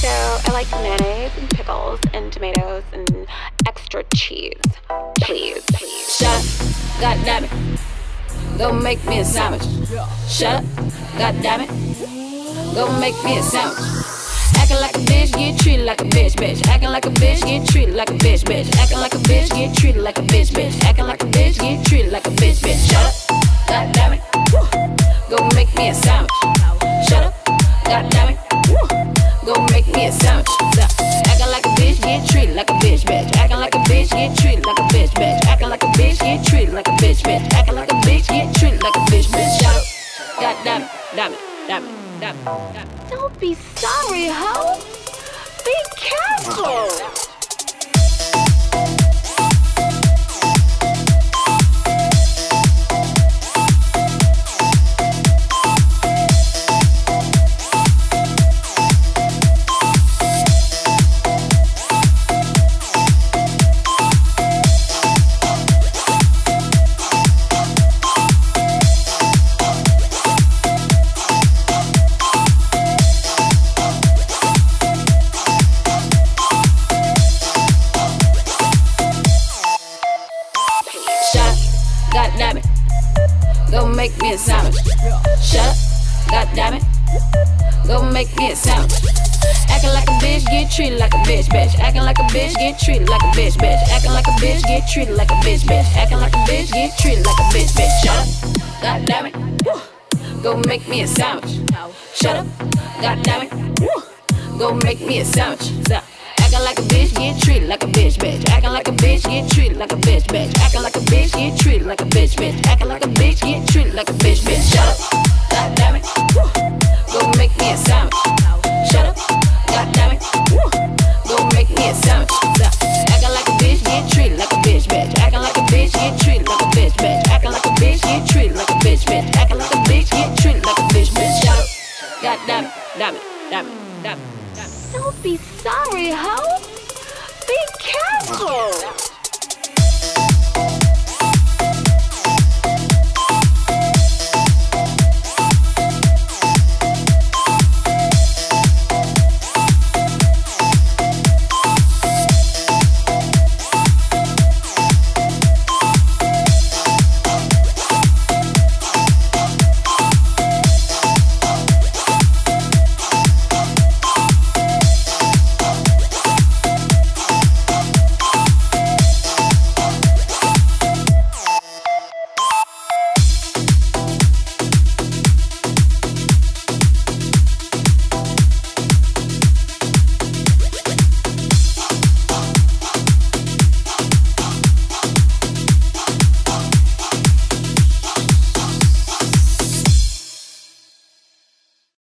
So I like mayonnaise and pickles and tomatoes and extra cheese. Please. Shut up, goddammit. Go make me a sandwich. Shut up, goddammit. Go make me a sandwich. Acting like a bitch, get treated like a bitch. Acting like a bitch, get treated like a bitch. Acting like a bitch, get treated like a bitch. Acting like a bitch, get treated like a bitch. Shut up, goddammit. Go make me a sandwich. Shut up, goddammit. Go make me a sandwich. Acting like a bitch, get treated like a bitch. Acting like a bitch, get treated like a bitch. Acting like a bitch, get treated like a bitch. Acting like a bitch, get treated like a bitch. Shut up, goddammit, damn it. Don't be sorry, ho. Be careful. Goddammit, go make me a sandwich. Shut up, goddammit, go make me a sandwich. Acting like a bitch, get treated like a bitch. Acting like a bitch, get treated like a bitch. Acting like a bitch, get treated like a bitch. Acting like a bitch, get treated like a bitch. Shut up, goddammit, go make me a sandwich. Shut up, goddammit, go make me a sandwich. Acting like a bitch, get treated like a bitch. Acting like a bitch, get treated like a bitch. Acting like a bitch, get treated like a bitch. Acting like a bitch, get treated like a bitch. Shut up, goddammit, go make me a sandwich. Shut up, goddammit, go make me a sandwich. Acting like a bitch, get treated like a bitch. Acting like a bitch, get treated like a bitch. Acting like a bitch, get treated like a bitch. Acting like a bitch, get treated like a bitch. Shut up, goddammit, damn it. Don't be sorry, ho. Be careful.